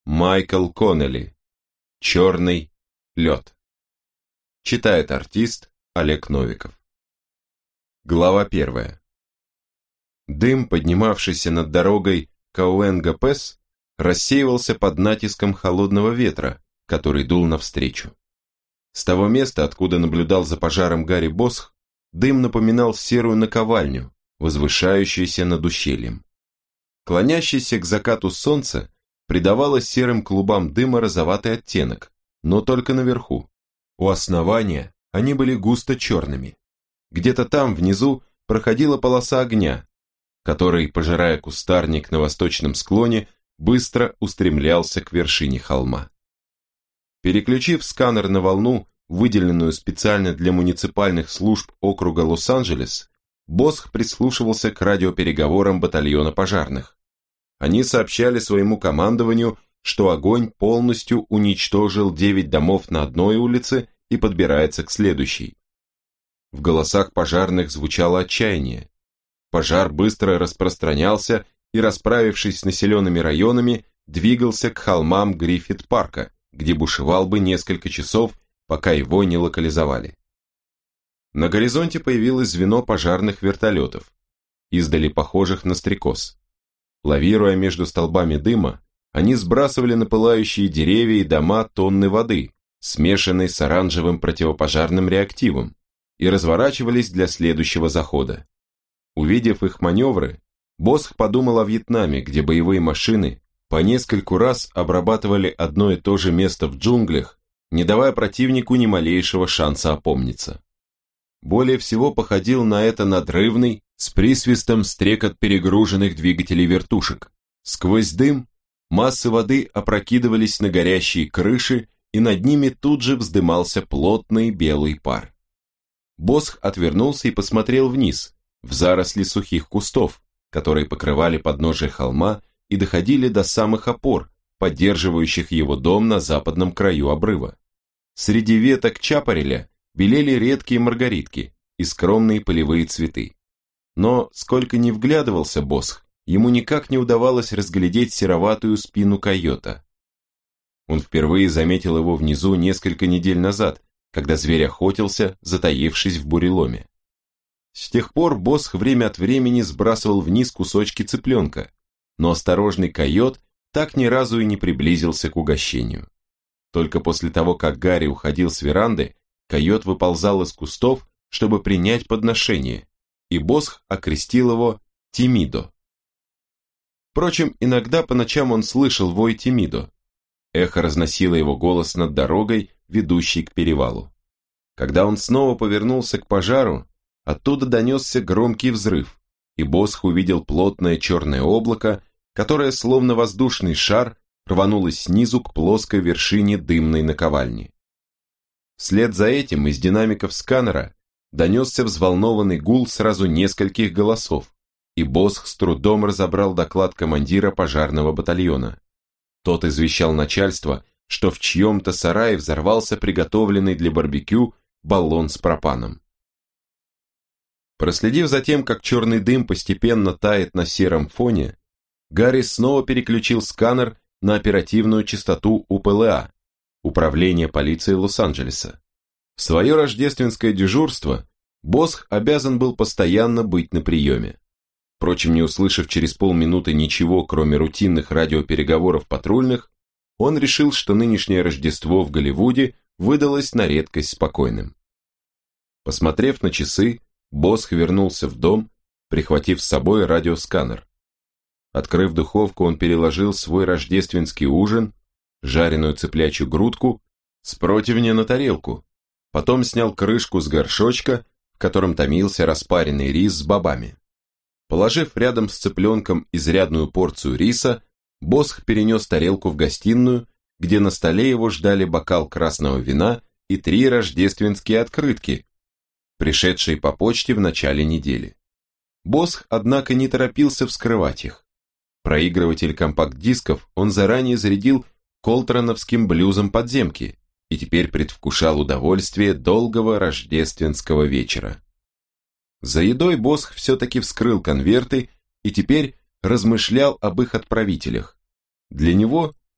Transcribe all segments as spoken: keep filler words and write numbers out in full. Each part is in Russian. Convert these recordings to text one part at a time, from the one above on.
Майкл Коннелли. Черный лед. Читает артист Олег Новиков. Глава первая. Дым, поднимавшийся над дорогой Кауэнга-Пес, рассеивался под натиском холодного ветра, который дул навстречу. С того места, откуда наблюдал за пожаром Гарри Босх, дым напоминал серую наковальню, возвышающуюся над ущельем. Клонящееся к закату солнце придавало серым клубам дыма розоватый оттенок, но только наверху. У основания они были густо черными. Где-то там, внизу, проходила полоса огня, который, пожирая кустарник на восточном склоне, быстро устремлялся к вершине холма. Переключив сканер на волну, выделенную специально для муниципальных служб округа Лос-Анджелес, Босх прислушивался к радиопереговорам батальона пожарных. Они сообщали своему командованию, что огонь полностью уничтожил девять домов на одной улице и подбирается к следующей. В голосах пожарных звучало отчаяние. Пожар быстро распространялся и, расправившись с населенными районами, двигался к холмам Гриффит-парка, где бушевал бы несколько часов, пока его не локализовали. На горизонте появилось звено пожарных вертолетов, издали похожих на стрекоз. Лавируя между столбами дыма, они сбрасывали на пылающие деревья и дома тонны воды, смешанной с оранжевым противопожарным реактивом, и разворачивались для следующего захода. Увидев их маневры, Босх подумал о Вьетнаме, где боевые машины по нескольку раз обрабатывали одно и то же место в джунглях, не давая противнику ни малейшего шанса опомниться. Более всего походил на это надрывный, с присвистом стрекот перегруженных двигателей вертушек. Сквозь дым массы воды опрокидывались на горящие крыши, и над ними тут же вздымался плотный белый пар. Босх отвернулся и посмотрел вниз, в заросли сухих кустов, которые покрывали подножие холма и доходили до самых опор, поддерживающих его дом на западном краю обрыва. Среди веток чапареля белели редкие маргаритки и скромные полевые цветы. Но, сколько ни вглядывался Босх, ему никак не удавалось разглядеть сероватую спину койота. Он впервые заметил его внизу несколько недель назад, когда зверь охотился, затаившись в буреломе. С тех пор Босх время от времени сбрасывал вниз кусочки цыпленка, но осторожный койот так ни разу и не приблизился к угощению. Только после того, как Гарри уходил с веранды, койот выползал из кустов, чтобы принять подношение, и Босх окрестил его Тимидо. Впрочем, иногда по ночам он слышал вой Тимидо. Эхо разносило его голос над дорогой, ведущей к перевалу. Когда он снова повернулся к пожару, оттуда донесся громкий взрыв, и Босх увидел плотное черное облако, которое, словно воздушный шар, рванулось снизу к плоской вершине дымной наковальни. Вслед за этим из динамиков сканера донесся взволнованный гул сразу нескольких голосов, и Босх с трудом разобрал доклад командира пожарного батальона. Тот извещал начальство, что в чьем-то сарае взорвался приготовленный для барбекю баллон с пропаном. Проследив за тем, как черный дым постепенно тает на сером фоне, Гарри снова переключил сканер на оперативную частоту У П Л А, Управление полиции Лос-Анджелеса. В свое рождественское дежурство Босх обязан был постоянно быть на приеме. Впрочем, не услышав через полминуты ничего, кроме рутинных радиопереговоров патрульных, он решил, что нынешнее Рождество в Голливуде выдалось на редкость спокойным. Посмотрев на часы, Босх вернулся в дом, прихватив с собой радиосканер. Открыв духовку, он переложил свой рождественский ужин, жареную цыплячью грудку, с противня на тарелку, потом снял крышку с горшочка, в котором томился распаренный рис с бобами. Положив рядом с цыпленком изрядную порцию риса, Босх перенес тарелку в гостиную, где на столе его ждали бокал красного вина и три рождественские открытки, пришедшие по почте в начале недели. Босх, однако, не торопился вскрывать их. Проигрыватель компакт-дисков он заранее зарядил колтроновским блюзом подземки и теперь предвкушал удовольствие долгого рождественского вечера. За едой Босх все-таки вскрыл конверты и теперь размышлял об их отправителях. Для него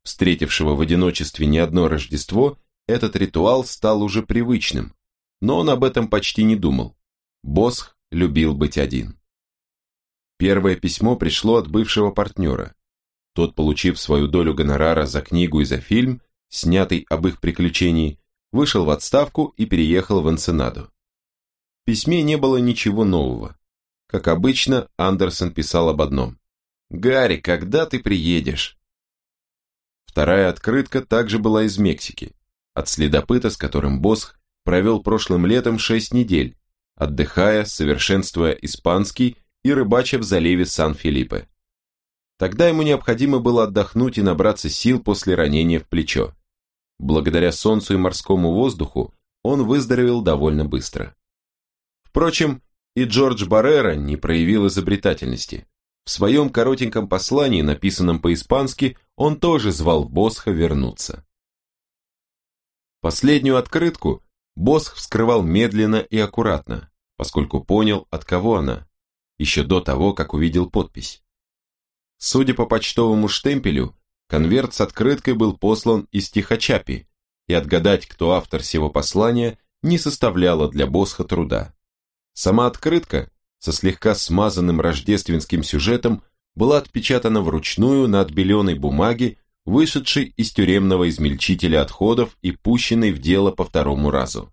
встретившего в одиночестве не одно Рождество, этот ритуал стал уже привычным, но он об этом почти не думал. Босх любил быть один. Первое письмо пришло от бывшего партнера. Тот, получив свою долю гонорара за книгу и за фильм, снятый об их приключении, вышел в отставку и переехал в Энсенаду. В письме не было ничего нового. Как обычно, Андерсон писал об одном. «Гарри, когда ты приедешь?» Вторая открытка также была из Мексики, от следопыта, с которым Босх провел прошлым летом шесть недель, отдыхая, совершенствуя испанский и рыбача в заливе Сан-Филиппе. Тогда ему необходимо было отдохнуть и набраться сил после ранения в плечо. Благодаря солнцу и морскому воздуху он выздоровел довольно быстро. Впрочем, и Джордж Баррера не проявил изобретательности. В своем коротеньком послании, написанном по-испански, он тоже звал Босха вернуться. Последнюю открытку Босх вскрывал медленно и аккуратно, поскольку понял, от кого она, еще до того, как увидел подпись. Судя по почтовому штемпелю, конверт с открыткой был послан из Тихочапи, и отгадать, кто автор сего послания, не составляло для Босха труда. Сама открытка, со слегка смазанным рождественским сюжетом, была отпечатана вручную на отбеленной бумаге, вышедшей из тюремного измельчителя отходов и пущенной в дело по второму разу.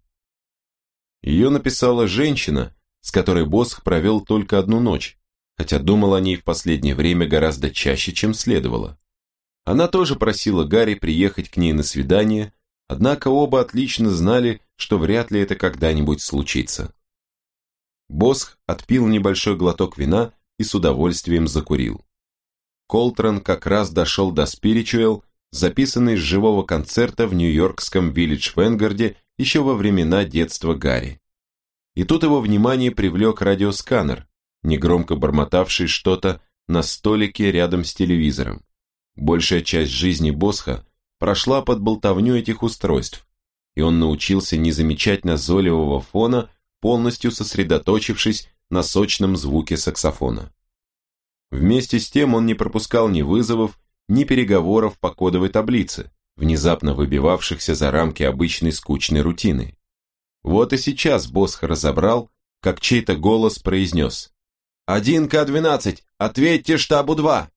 Ее написала женщина, с которой Босх провел только одну ночь, хотя думал о ней в последнее время гораздо чаще, чем следовало. Она тоже просила Гарри приехать к ней на свидание, однако оба отлично знали, что вряд ли это когда-нибудь случится. Босх отпил небольшой глоток вина и с удовольствием закурил. Колтран как раз дошел до «Спиричуэл», записанный с живого концерта в нью-йоркском Виллидж Вэнгарде еще во времена детства Гарри. И тут его внимание привлек радиосканер, негромко бормотавший что-то на столике рядом с телевизором. Большая часть жизни Босха прошла под болтовню этих устройств, и он научился не замечать назойливого фона, полностью сосредоточившись на сочном звуке саксофона. Вместе с тем он не пропускал ни вызовов, ни переговоров по кодовой таблице, внезапно выбивавшихся за рамки обычной скучной рутины. Вот и сейчас Босх разобрал, как чей-то голос произнес: «один К двенадцать, ответьте штабу два!»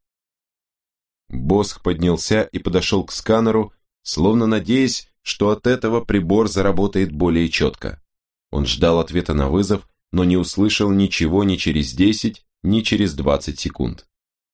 Босх поднялся и подошел к сканеру, словно надеясь, что от этого прибор заработает более четко. Он ждал ответа на вызов, но не услышал ничего ни через десять, ни через двадцать секунд.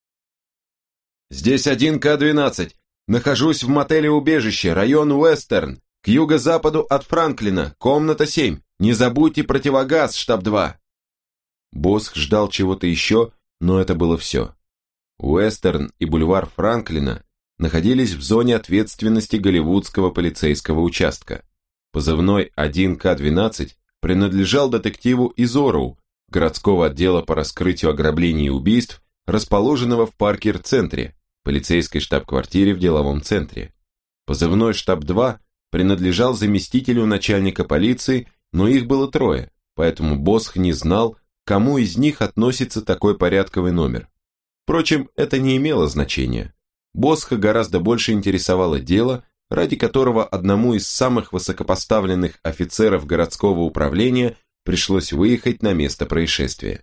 «Здесь один К двенадцать. Нахожусь в мотеле-убежище, район Уэстерн, к юго-западу от Франклина, комната семь. Не забудьте противогаз, штаб два». Босх ждал чего-то еще, но это было все. Уэстерн и бульвар Франклина находились в зоне ответственности голливудского полицейского участка. Позывной один К двенадцать принадлежал детективу Изороу, городского отдела по раскрытию ограблений и убийств, расположенного в Паркер-центре, полицейской штаб-квартире в деловом центре. Позывной штаб два принадлежал заместителю начальника полиции, но их было трое, поэтому Босх не знал, к кому из них относится такой порядковый номер. Впрочем, это не имело значения. Босха гораздо больше интересовало дело, ради которого одному из самых высокопоставленных офицеров городского управления пришлось выехать на место происшествия.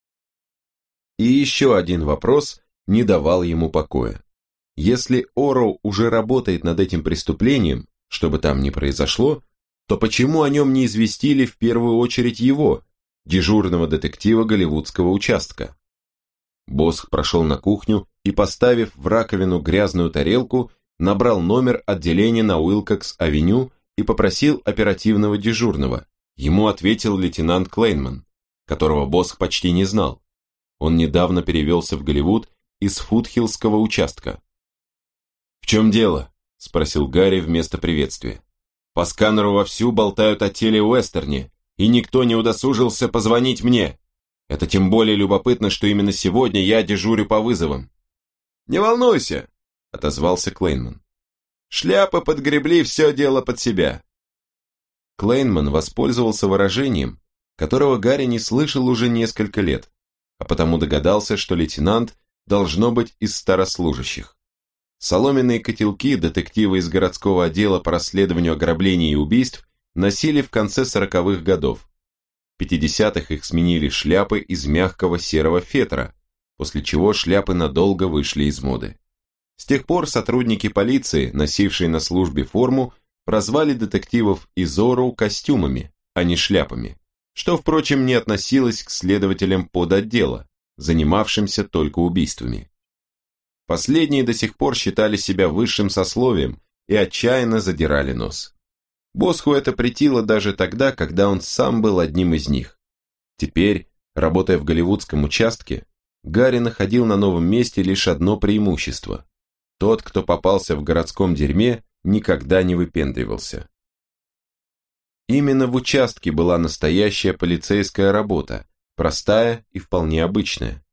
И еще один вопрос не давал ему покоя. Если Ороу уже работает над этим преступлением, что бы там ни произошло, то почему о нем не известили в первую очередь его, дежурного детектива голливудского участка? Босх прошел на кухню и, поставив в раковину грязную тарелку, набрал номер отделения на Уилкокс-авеню и попросил оперативного дежурного. Ему ответил лейтенант Клейнман, которого Босх почти не знал. Он недавно перевелся в Голливуд из Фудхиллского участка. «В чем дело?» – спросил Гарри вместо приветствия. «По сканеру вовсю болтают о теле Уэстерне, и никто не удосужился позвонить мне. Это тем более любопытно, что именно сегодня я дежурю по вызовам». «Не волнуйся», – отозвался Клейнман. «Шляпы подгребли все дело под себя». Клейнман воспользовался выражением, которого Гарри не слышал уже несколько лет, а потому догадался, что лейтенант должно быть из старослужащих. Соломенные котелки детективы из городского отдела по расследованию ограблений и убийств носили в конце сороковых годов. В пятидесятых их сменили шляпы из мягкого серого фетра, после чего шляпы надолго вышли из моды. С тех пор сотрудники полиции, носившие на службе форму, прозвали детективов из Ороу костюмами, а не шляпами, что, впрочем, не относилось к следователям подотдела, занимавшимся только убийствами. Последние до сих пор считали себя высшим сословием и отчаянно задирали нос. Босху это претило даже тогда, когда он сам был одним из них. Теперь, работая в голливудском участке, Гарри находил на новом месте лишь одно преимущество. Тот, кто попался в городском дерьме, никогда не выпендривался. Именно в участке была настоящая полицейская работа, простая и вполне обычная.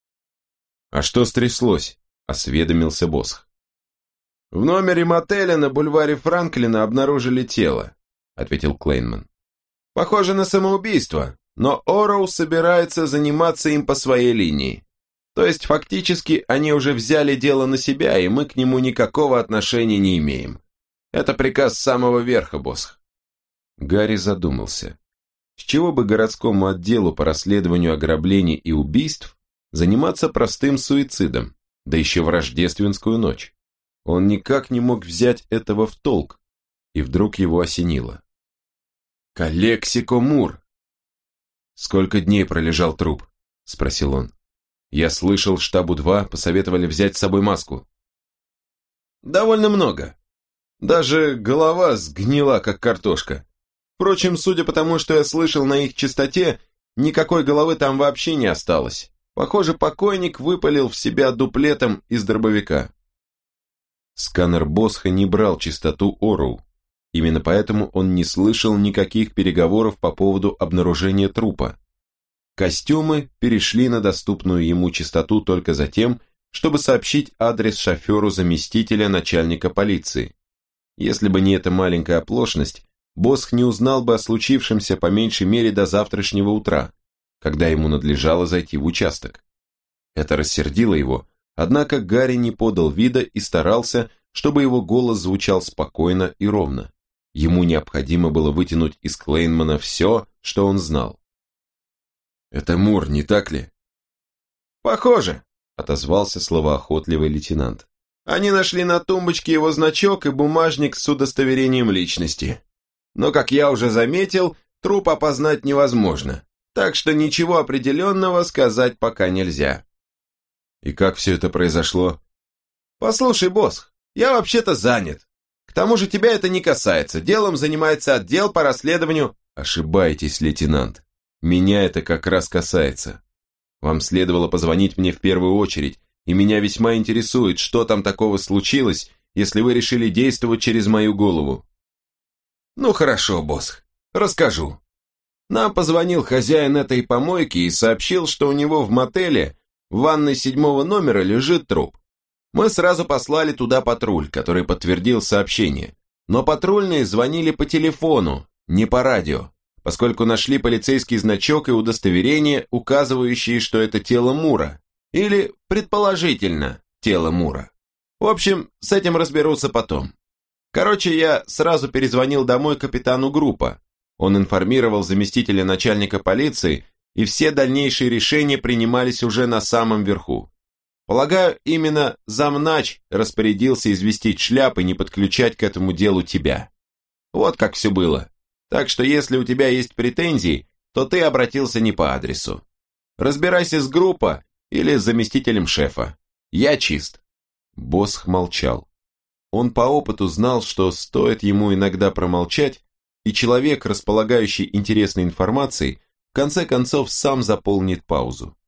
«А что стряслось?» – осведомился Босх. «В номере мотеля на бульваре Франклина обнаружили тело», – ответил Клейнман. «Похоже на самоубийство, но Ороу собирается заниматься им по своей линии. То есть фактически они уже взяли дело на себя, и мы к нему никакого отношения не имеем. Это приказ самого верха, Босх». Гарри задумался. С чего бы городскому отделу по расследованию ограблений и убийств заниматься простым суицидом, да еще в рождественскую ночь? Он никак не мог взять этого в толк, и вдруг его осенило. «Калексико Мур!» «Сколько дней пролежал труп?» – спросил он. «Я слышал, штабу два посоветовали взять с собой маску». «Довольно много. Даже голова сгнила, как картошка. Впрочем, судя по тому, что я слышал на их частоте, никакой головы там вообще не осталось. Похоже, покойник выпалил в себя дуплетом из дробовика». Сканер Босха не брал частоту Ороу. Именно поэтому он не слышал никаких переговоров по поводу обнаружения трупа. Костюмы перешли на доступную ему частоту только за тем, чтобы сообщить адрес шоферу заместителя начальника полиции. Если бы не эта маленькая оплошность, Босх не узнал бы о случившемся по меньшей мере до завтрашнего утра, когда ему надлежало зайти в участок. Это рассердило его, однако Гарри не подал вида и старался, чтобы его голос звучал спокойно и ровно. Ему необходимо было вытянуть из Клейнмана все, что он знал. «Это Мур, не так ли?» «Похоже», — отозвался словоохотливый лейтенант. «Они нашли на тумбочке его значок и бумажник с удостоверением личности. Но, как я уже заметил, труп опознать невозможно, так что ничего определенного сказать пока нельзя». «И как все это произошло?» «Послушай, Босх, я вообще-то занят. К тому же тебя это не касается, делом занимается отдел по расследованию...» «Ошибаетесь, лейтенант. Меня это как раз касается. Вам следовало позвонить мне в первую очередь, и меня весьма интересует, что там такого случилось, если вы решили действовать через мою голову». «Ну хорошо, Босх, расскажу. Нам позвонил хозяин этой помойки и сообщил, что у него в мотеле в ванной седьмого номера лежит труп. Мы сразу послали туда патруль, который подтвердил сообщение. Но патрульные звонили по телефону, не по радио, поскольку нашли полицейский значок и удостоверение, указывающие, что это тело Мура. Или, предположительно, тело Мура. В общем, с этим разберутся потом. Короче, я сразу перезвонил домой капитану группа. Он информировал заместителя начальника полиции, и все дальнейшие решения принимались уже на самом верху. Полагаю, именно замнач распорядился известить шляп и не подключать к этому делу тебя. Вот как все было. Так что если у тебя есть претензии, то ты обратился не по адресу. Разбирайся с группой или с заместителем шефа. Я чист». Босх молчал. Он по опыту знал, что стоит ему иногда промолчать, и человек, располагающий интересной информацией, в конце концов сам заполнит паузу.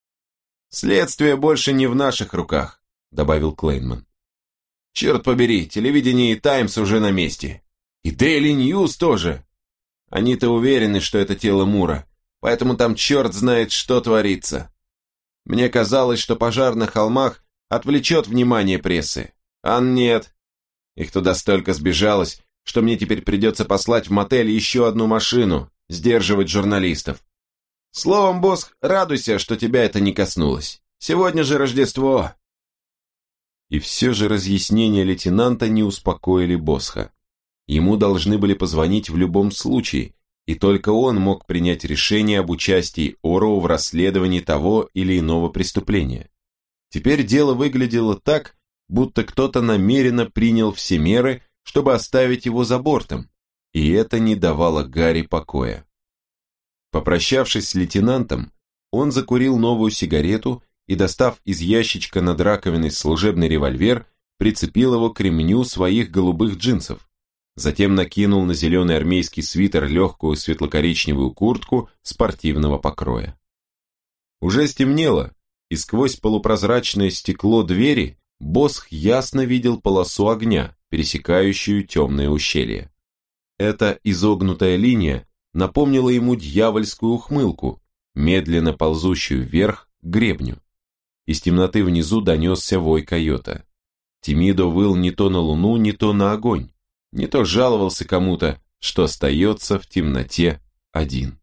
«Следствие больше не в наших руках», — добавил Клейнман. «Черт побери, телевидение и Таймс уже на месте. И Дейли Ньюс тоже. Они-то уверены, что это тело Мура, поэтому там черт знает, что творится. Мне казалось, что пожар на холмах отвлечет внимание прессы. А нет. Их туда столько сбежалось, что мне теперь придется послать в мотель еще одну машину, сдерживать журналистов. Словом, Босх, радуйся, что тебя это не коснулось. Сегодня же Рождество». И все же разъяснения лейтенанта не успокоили Босха. Ему должны были позвонить в любом случае, и только он мог принять решение об участии Ороу в расследовании того или иного преступления. Теперь дело выглядело так, будто кто-то намеренно принял все меры, чтобы оставить его за бортом, и это не давало Гарри покоя. Попрощавшись с лейтенантом, он закурил новую сигарету и, достав из ящичка над раковиной служебный револьвер, прицепил его к ремню своих голубых джинсов. Затем накинул на зеленый армейский свитер легкую светло-коричневую куртку спортивного покроя. Уже стемнело, и сквозь полупрозрачное стекло двери Босх ясно видел полосу огня, пересекающую темное ущелье. Эта изогнутая линия напомнила ему дьявольскую ухмылку, медленно ползущую вверх к гребню. Из темноты внизу донесся вой койота. Тимидо выл не то на луну, не то на огонь, не то жаловался кому-то, что остается в темноте один.